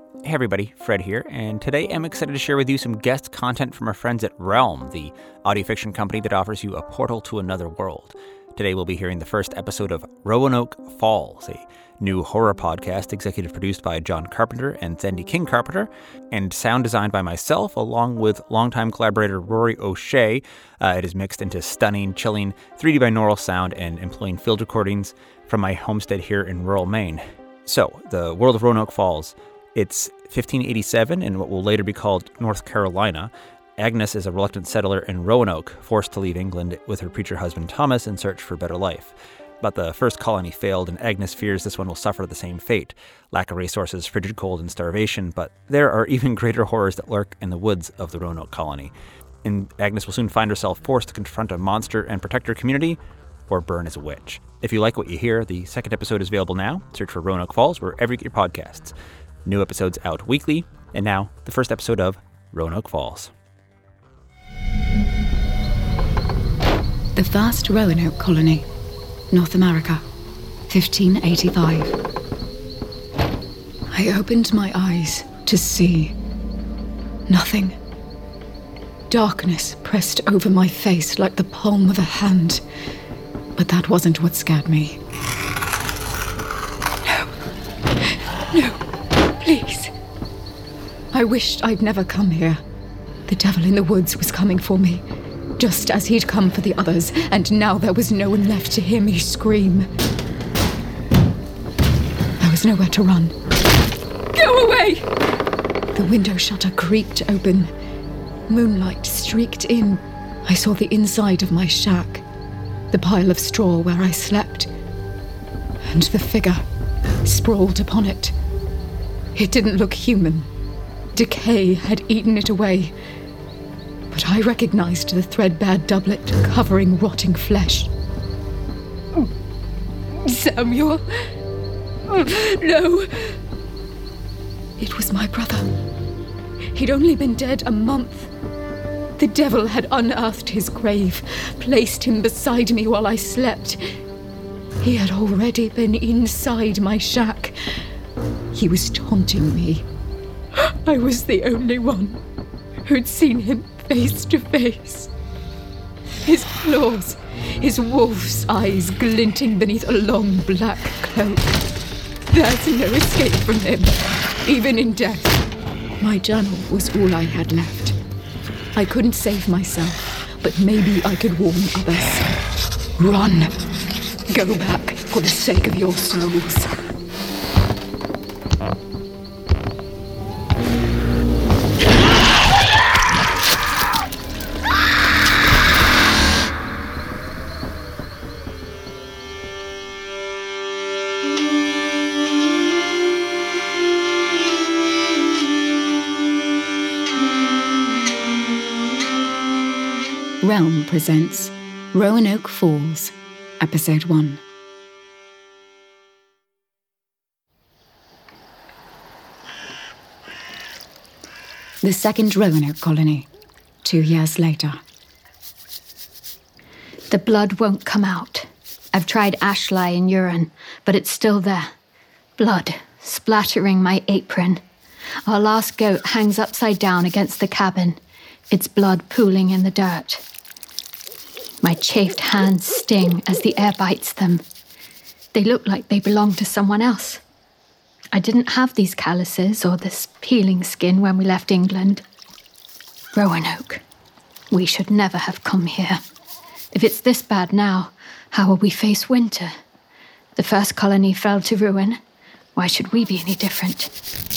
Hey everybody, Fred here, and today I'm excited to share with you some guest content from our friends at Realm, the audio fiction company that offers you a portal to another world. Today we'll be hearing the first episode of Roanoke Falls, a new horror podcast executive produced by John Carpenter and Sandy King Carpenter, and sound designed by myself along with longtime collaborator Rory O'Shea. It is mixed into stunning, chilling 3D binaural sound and employing field recordings from my homestead here in rural Maine. So, the world of Roanoke Falls. It's 1587 in what will later be called North Carolina. Agnes is a reluctant settler in Roanoke, forced to leave England with her preacher husband Thomas in search for a better life. But the first colony failed, and Agnes fears this one will suffer the same fate. Lack of resources, frigid cold, and starvation, but there are even greater horrors that lurk in the woods of the Roanoke colony. And Agnes will soon find herself forced to confront a monster and protect her community, or burn as a witch. If you like what you hear, the second episode is available now. Search for Roanoke Falls wherever you get your podcasts. New episodes out weekly, and now the first episode of Roanoke Falls. The first Roanoke colony, North America, 1585. I opened my eyes to see nothing. Darkness pressed over my face like the palm of a hand, but that wasn't what scared me. No. Please. I wished I'd never come here. The devil in the woods was coming for me, just as he'd come for the others, and now there was no one left to hear me scream. There was nowhere to run. Go away! The window shutter creaked open. Moonlight streaked in. I saw the inside of my shack, the pile of straw where I slept, and the figure sprawled upon it. It didn't look human. Decay had eaten it away. But I recognized the threadbare doublet covering rotting flesh. Samuel? No. It was my brother. He'd only been dead a month. The devil had unearthed his grave, placed him beside me while I slept. He had already been inside my shack. He was taunting me. I was the only one who'd seen him face to face. His claws, his wolf's eyes glinting beneath a long black cloak. There's no escape from him, even in death. My journal was all I had left. I couldn't save myself, but maybe I could warn others. Run. Go back for the sake of your souls. Realm presents Roanoke Falls, Episode 1. The second Roanoke colony, 2 years later. The blood won't come out. I've tried ashly and urine, but it's still there. Blood splattering my apron. Our last goat hangs upside down against the cabin, its blood pooling in the dirt. My chafed hands sting as the air bites them. They look like they belong to someone else. I didn't have these calluses or this peeling skin when we left England. Roanoke. We should never have come here. If it's this bad now, how will we face winter? The first colony fell to ruin. Why should we be any different?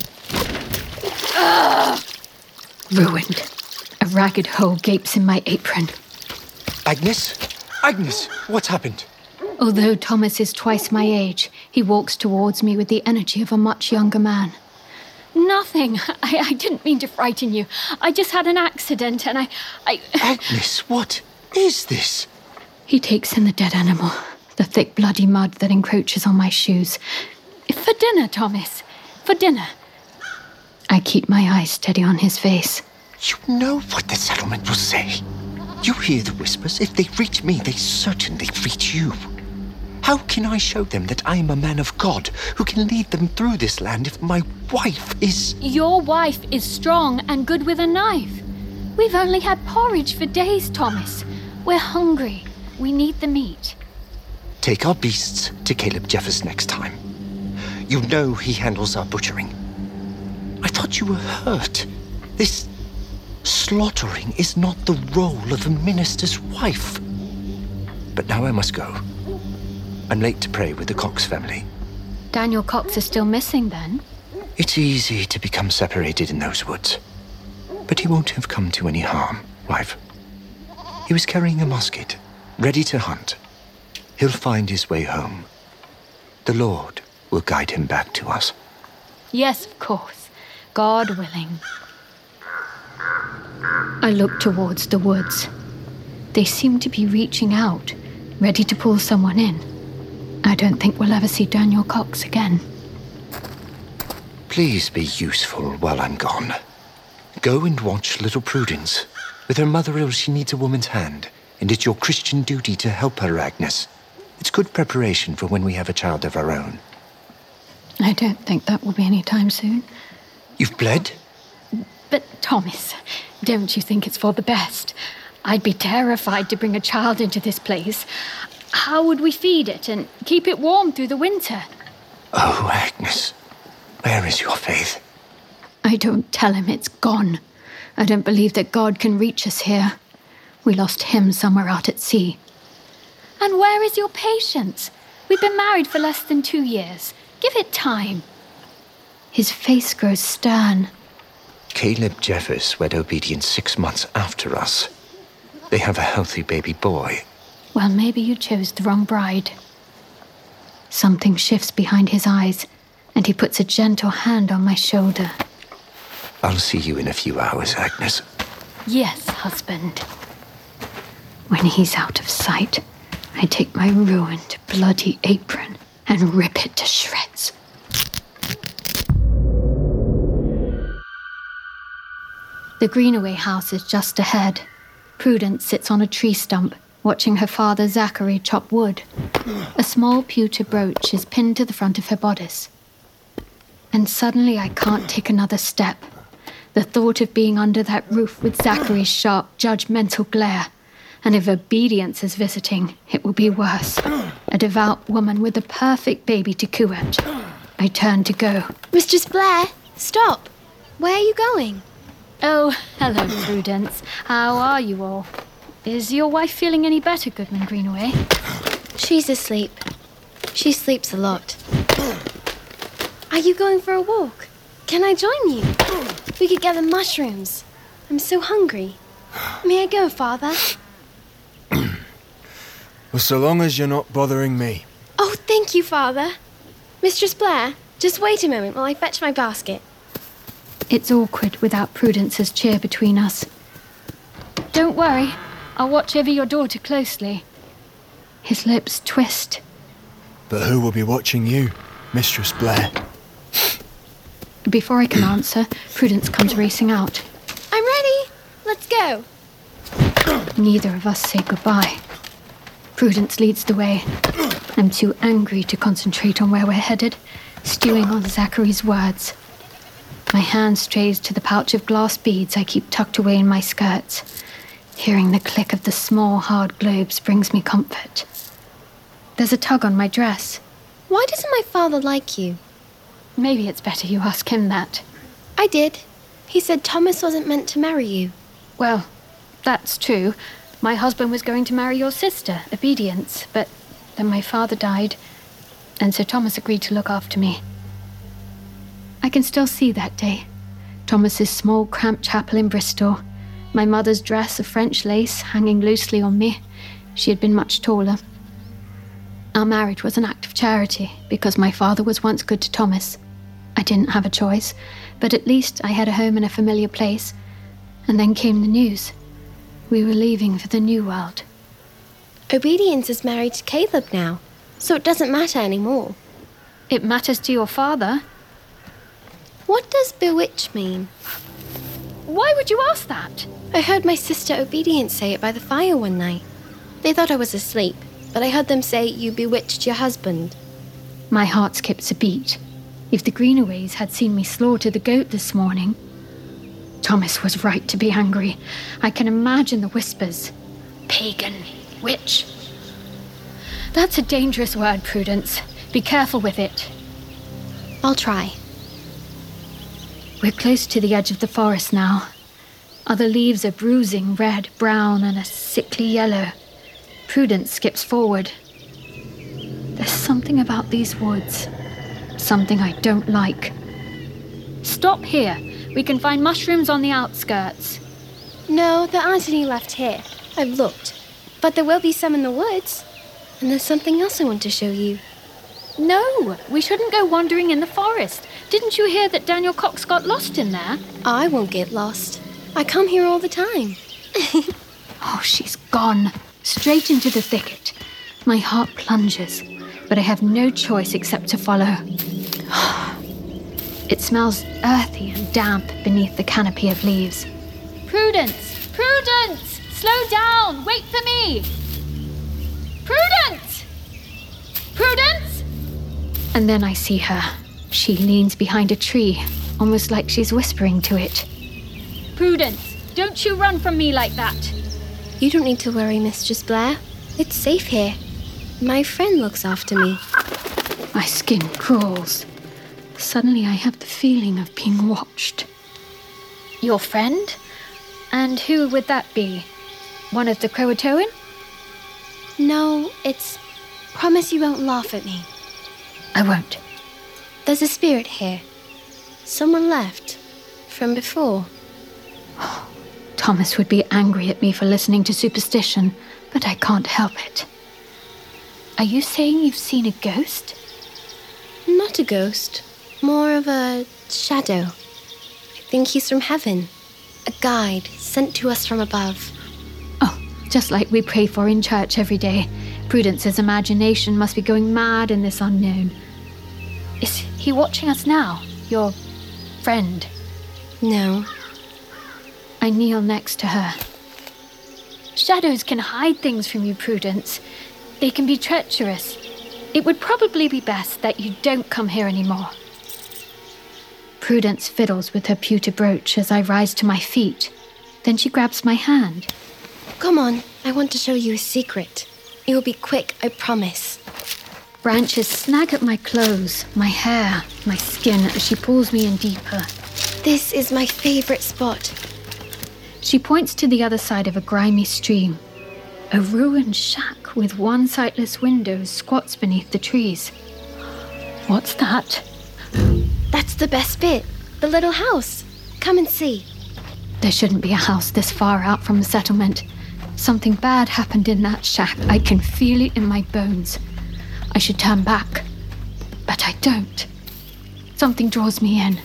Ruined. A ragged hole gapes in my apron. Agnes? Agnes, what's happened? Although Thomas is twice my age, he walks towards me with the energy of a much younger man. Nothing. I didn't mean to frighten you. I just had an accident and I... Agnes, what is this? He takes in the dead animal, the thick bloody mud that encroaches on my shoes. For dinner, Thomas. For dinner. I keep my eyes steady on his face. You know what the settlement will say. You hear the whispers. If they reach me, they certainly reach you. How can I show them that I am a man of God who can lead them through this land if my wife is... Your wife is strong and good with a knife. We've only had porridge for days, Thomas. We're hungry. We need the meat. Take our beasts to Caleb Jeffers next time. You know he handles our butchering. I thought you were hurt. This slaughtering is not the role of a minister's wife. But now I must go. I'm late to pray with the Cox family. Daniel Cox is still missing, then? It's easy to become separated in those woods. But he won't have come to any harm, wife. He was carrying a musket, ready to hunt. He'll find his way home. The Lord will guide him back to us. Yes, of course. God willing. I look towards the woods. They seem to be reaching out, ready to pull someone in. I don't think we'll ever see Daniel Cox again. Please be useful while I'm gone. Go and watch little Prudence. With her mother ill, she needs a woman's hand, and it's your Christian duty to help her, Agnes. It's good preparation for when we have a child of our own. I don't think that will be any time soon. You've bled? But, Thomas, don't you think it's for the best? I'd be terrified to bring a child into this place. How would we feed it and keep it warm through the winter? Oh, Agnes, where is your faith? I don't tell him it's gone. I don't believe that God can reach us here. We lost him somewhere out at sea. And where is your patience? We've been married for less than 2 years. Give it time. His face grows stern. Caleb Jeffers wed Obedience 6 months after us. They have a healthy baby boy. Well, maybe you chose the wrong bride. Something shifts behind his eyes, and he puts a gentle hand on my shoulder. I'll see you in a few hours, Agnes. Yes, husband. When he's out of sight, I take my ruined, bloody apron and rip it to shreds. The Greenaway house is just ahead. Prudence sits on a tree stump, watching her father Zachary chop wood. A small pewter brooch is pinned to the front of her bodice. And suddenly I can't take another step. The thought of being under that roof with Zachary's sharp, judgmental glare. And if Obedience is visiting, it will be worse. A devout woman with a perfect baby to coo at. I turn to go. Mistress Blair, stop. Where are you going? Oh, hello, Prudence. How are you all? Is your wife feeling any better, Goodman Greenaway? She's asleep. She sleeps a lot. Are you going for a walk? Can I join you? We could gather mushrooms. I'm so hungry. May I go, Father? Well, so long as you're not bothering me. Oh, thank you, Father. Mistress Blair, just wait a moment while I fetch my basket. It's awkward without Prudence's cheer between us. Don't worry. I'll watch over your daughter closely. His lips twist. But who will be watching you, Mistress Blair? Before I can answer, Prudence comes racing out. I'm ready. Let's go. Neither of us say goodbye. Prudence leads the way. I'm too angry to concentrate on where we're headed, stewing on Zachary's words. My hand strays to the pouch of glass beads I keep tucked away in my skirts. Hearing the click of the small, hard globes brings me comfort. There's a tug on my dress. Why doesn't my father like you? Maybe it's better you ask him that. I did. He said Thomas wasn't meant to marry you. Well, that's true. My husband was going to marry your sister, Obedience, but then my father died, and Sir Thomas agreed to look after me. I can still see that day. Thomas's small, cramped chapel in Bristol. My mother's dress of French lace hanging loosely on me. She had been much taller. Our marriage was an act of charity because my father was once good to Thomas. I didn't have a choice, but at least I had a home in a familiar place. And then came the news. We were leaving for the new world. Obedience is married to Caleb now, so it doesn't matter anymore. It matters to your father. What does bewitch mean? Why would you ask that? I heard my sister Obedience say it by the fire one night. They thought I was asleep, but I heard them say you bewitched your husband. My heart skips a beat. If the Greenaways had seen me slaughter the goat this morning... Thomas was right to be angry. I can imagine the whispers. Pagan. Witch. That's a dangerous word, Prudence. Be careful with it. I'll try. We're close to the edge of the forest now. Other leaves are bruising, red, brown, and a sickly yellow. Prudence skips forward. There's something about these woods. Something I don't like. Stop here. We can find mushrooms on the outskirts. No, there aren't any left here. I've looked. But there will be some in the woods. And there's something else I want to show you. No, we shouldn't go wandering in the forest. Didn't you hear that Daniel Cox got lost in there? I won't get lost. I come here all the time. Oh, she's gone. Straight into the thicket. My heart plunges, but I have no choice except to follow. It smells earthy and damp beneath the canopy of leaves. Prudence! Prudence! Slow down! Wait for me! Prudence! Prudence! And then I see her. She leans behind a tree, almost like she's whispering to it. Prudence, don't you run from me like that. You don't need to worry, Mistress Blair. It's safe here. My friend looks after me. My skin crawls. Suddenly I have the feeling of being watched. Your friend? And who would that be? One of the Croatoan? No, it's... Promise you won't laugh at me. I won't. There's a spirit here. Someone left. From before. Thomas would be angry at me for listening to superstition, but I can't help it. Are you saying you've seen a ghost? Not a ghost. More of a shadow. I think he's from heaven. A guide sent to us from above. Oh, just like we pray for in church every day. Prudence's imagination must be going mad in this unknown. Is he watching us now? Your friend? No. I kneel next to her. Shadows can hide things from you, Prudence. They can be treacherous. It would probably be best that you don't come here anymore. Prudence fiddles with her pewter brooch as I rise to my feet. Then she grabs my hand. Come on, I want to show you a secret. It will be quick, I promise. Branches snag at my clothes, my hair, my skin as she pulls me in deeper. This is my favorite spot. She points to the other side of a grimy stream. A ruined shack with one sightless window squats beneath the trees. What's that? That's the best bit. The little house. Come and see. There shouldn't be a house this far out from the settlement. Something bad happened in that shack. I can feel it in my bones. I should turn back, but I don't. Something draws me in.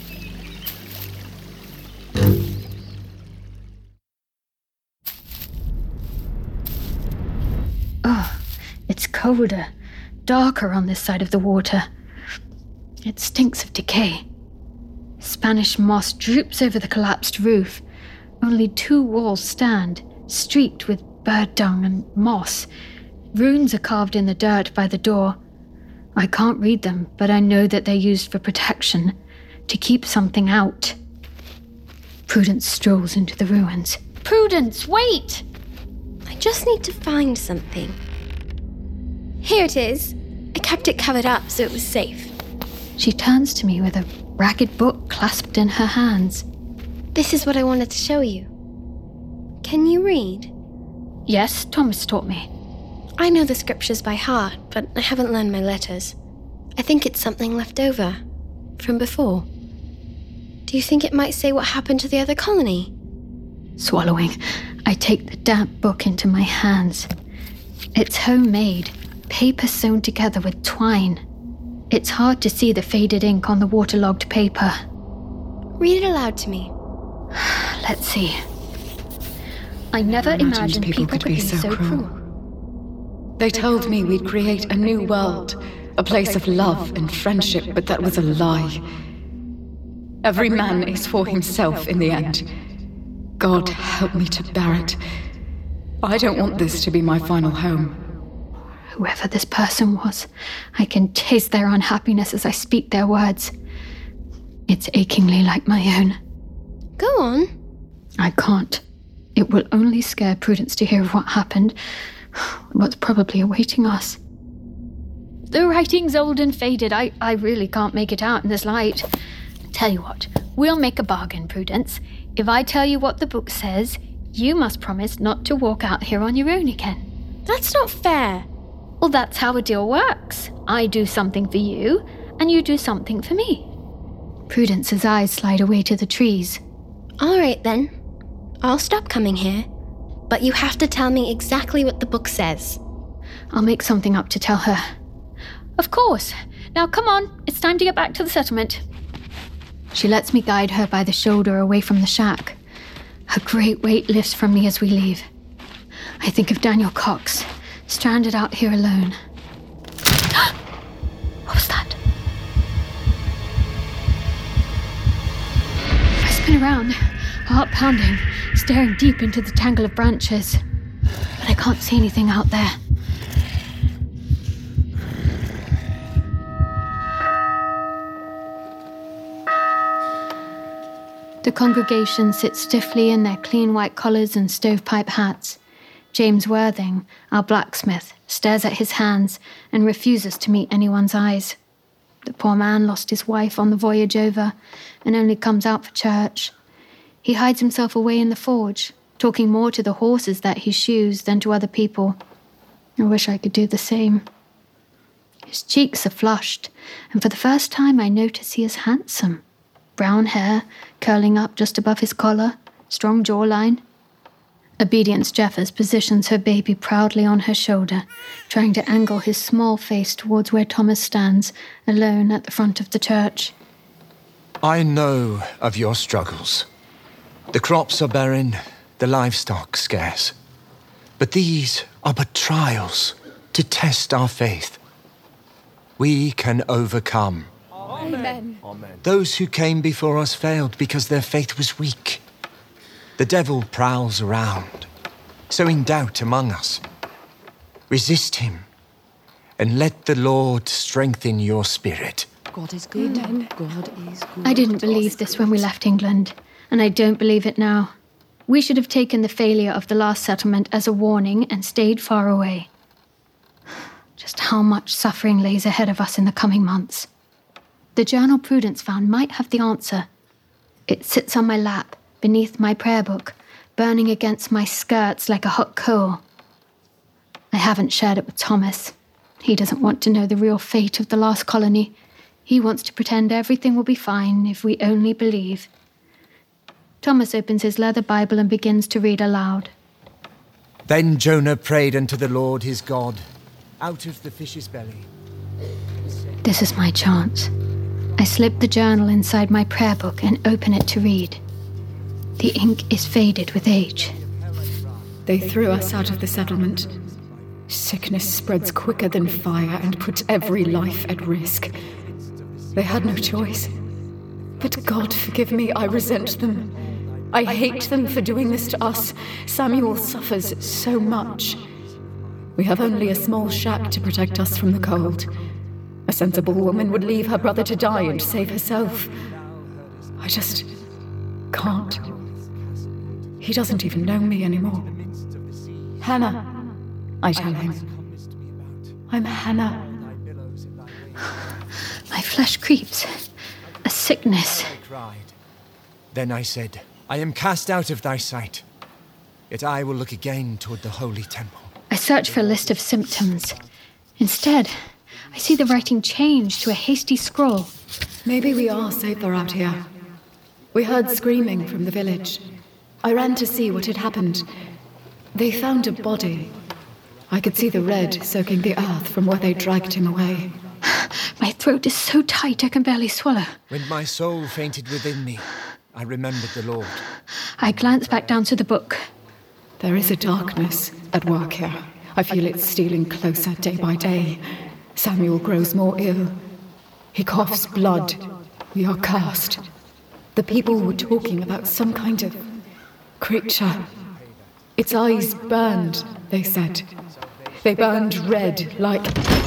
Oh, it's colder, darker on this side of the water. It stinks of decay. Spanish moss droops over the collapsed roof. Only 2 walls stand, streaked with bird dung and moss. Runes are carved in the dirt by the door. I can't read them, but I know that they're used for protection, to keep something out. Prudence strolls into the ruins. Prudence, wait! I just need to find something. Here it is. I kept it covered up so it was safe. She turns to me with a ragged book clasped in her hands. This is what I wanted to show you. Can you read? Yes, Thomas taught me. I know the scriptures by heart, but I haven't learned my letters. I think it's something left over. From before. Do you think it might say what happened to the other colony? Swallowing, I take the damp book into my hands. It's homemade, paper sewn together with twine. It's hard to see the faded ink on the waterlogged paper. Read it aloud to me. Let's see. I never imagined people could be so cruel. They told me we'd create a new world, a place of love and friendship, but that was a lie. Every man is for himself in the end. God help me to bear it. I don't want this to be my final home. Whoever this person was, I can taste their unhappiness as I speak their words. It's achingly like my own. Go on. I can't. It will only scare Prudence to hear of what happened, what's probably awaiting us. The writing's old and faded. I really can't make it out in this light. Tell you what, we'll make a bargain, Prudence. If I tell you what the book says, you must promise not to walk out here on your own again. That's not fair. Well, that's how a deal works. I do something for you, and you do something for me. Prudence's eyes slide away to the trees. All right, then. I'll stop coming here. But you have to tell me exactly what the book says. I'll make something up to tell her. Of course. Now come on, it's time to get back to the settlement. She lets me guide her by the shoulder away from the shack. A great weight lifts from me as we leave. I think of Daniel Cox, stranded out here alone. What was that? I spin around, heart pounding, staring deep into the tangle of branches. But I can't see anything out there. The congregation sits stiffly in their clean white collars and stovepipe hats. James Worthing, our blacksmith, stares at his hands and refuses to meet anyone's eyes. The poor man lost his wife on the voyage over and only comes out for church. He hides himself away in the forge, talking more to the horses that he shoes than to other people. I wish I could do the same. His cheeks are flushed, and for the first time I notice he is handsome. Brown hair, curling up just above his collar, strong jawline. Obedience Jeffers positions her baby proudly on her shoulder, trying to angle his small face towards where Thomas stands, alone at the front of the church. I know of your struggles. The crops are barren, the livestock scarce. But these are but trials to test our faith. We can overcome. Amen. Those who came before us failed because their faith was weak. The devil prowls around, sowing doubt among us. Resist him, and let the Lord strengthen your spirit. God is good. Amen. God is good. I didn't believe this when we left England, and I don't believe it now. We should have taken the failure of the last settlement as a warning and stayed far away. Just how much suffering lays ahead of us in the coming months. The journal Prudence found might have the answer. It sits on my lap, beneath my prayer book, burning against my skirts like a hot coal. I haven't shared it with Thomas. He doesn't want to know the real fate of the last colony. He wants to pretend everything will be fine if we only believe. Thomas opens his leather Bible and begins to read aloud. Then Jonah prayed unto the Lord his God, out of the fish's belly. This is my chance. I slip the journal inside my prayer book and open it to read. The ink is faded with age. They threw us out of the settlement. Sickness spreads quicker than fire and puts every life at risk. They had no choice. But God forgive me, I resent them. I hate them for doing this to us. Samuel suffers so much. We have only a small shack to protect us from the cold. A sensible woman would leave her brother to die and save herself. I just can't. He doesn't even know me anymore. Hannah, I tell him. I'm Hannah. My flesh creeps. A sickness. I cried. Then I said, I am cast out of thy sight. Yet I will look again toward the holy temple. I search for a list of symptoms. Instead, I see the writing change to a hasty scroll. Maybe we are safer out here. We heard screaming from the village. I ran to see what had happened. They found a body. I could see the red soaking the earth from where they dragged him away. My throat is so tight I can barely swallow. When my soul fainted within me, I remembered the Lord. I glance back down to the book. There is a darkness at work here. I feel it stealing closer day by day. Samuel grows more ill. He coughs blood. We are cursed. The people were talking about some kind of creature. Its eyes burned, they said. They burned red like...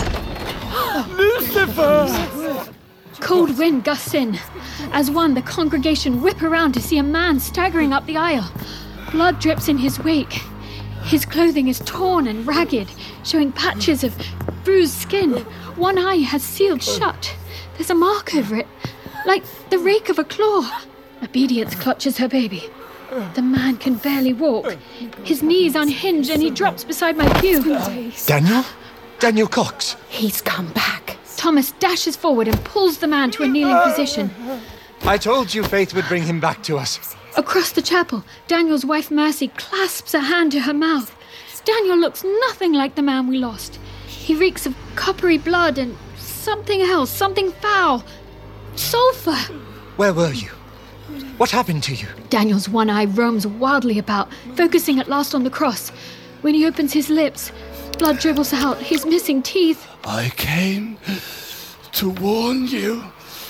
Lucifer! Cold wind gusts in. As one, the congregation whip around to see a man staggering up the aisle. Blood drips in his wake. His clothing is torn and ragged, showing patches of bruised skin. One eye has sealed shut. There's a mark over it, like the rake of a claw. Obedience clutches her baby. The man can barely walk. His knees unhinge and he drops beside my pew. Daniel? Daniel Cox? He's come back. Thomas dashes forward and pulls the man to a kneeling position. I told you Faith would bring him back to us. Across the chapel, Daniel's wife Mercy clasps a hand to her mouth. Daniel looks nothing like the man we lost. He reeks of coppery blood and something else, something foul. Sulfur! Where were you? What happened to you? Daniel's one eye roams wildly about, focusing at last on the cross. When he opens his lips, blood dribbles out, his missing teeth. I came to warn you.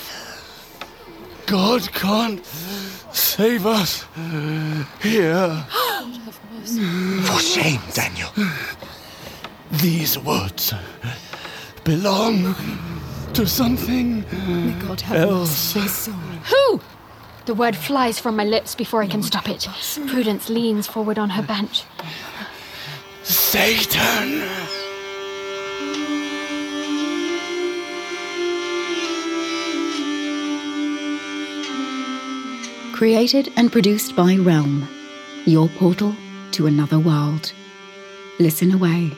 God can't save us here. For shame, Daniel. These woods belong to something God have else. mercy, my soul. Who? The word flies from my lips before I can stop it. Prudence leans forward on her bench. Satan! Created and produced by Realm, your portal to another world. Listen away.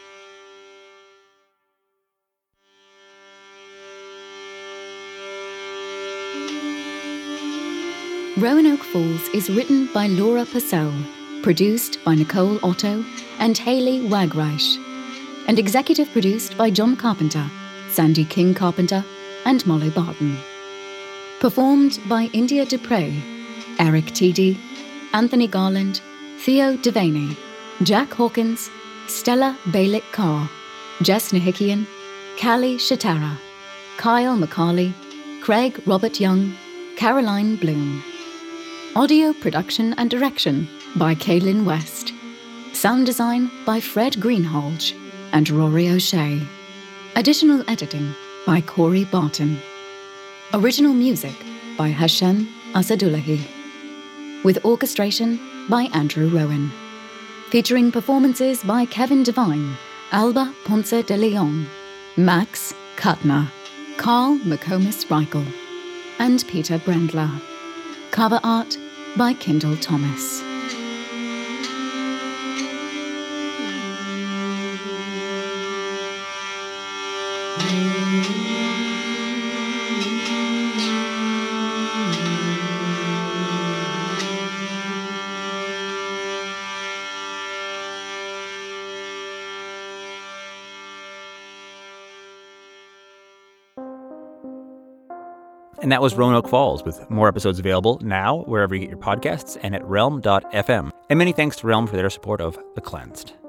Roanoke Falls is written by Laura Purcell, produced by Nicole Otto and Hayley Wagreich, and executive produced by John Carpenter, Sandy King Carpenter, and Molly Barton. Performed by India Dupre, Eric Tiede, Anthony Garland, Theo Devaney, Jack Hawkins, Stella Balick-Carr, Jess Nahikian, Callie Shatara, Kyle McCarley, Craig Robert Young, Caroline Bloom. Audio production and direction by Kaylin West. Sound design by Fred Greenhalgh and Rory O'Shea. Additional editing by Corey Barton. Original music by Hashem Asadullahi. With orchestration by Andrew Rowan. Featuring performances by Kevin Devine, Alba Ponce de Leon, Max Kuttner, Carl McComas Reichel, and Peter Brendler. Cover art by Kendall Thomas. And that was Roanoke Falls, with more episodes available now wherever you get your podcasts and at realm.fm. And many thanks to Realm for their support of The Cleansed.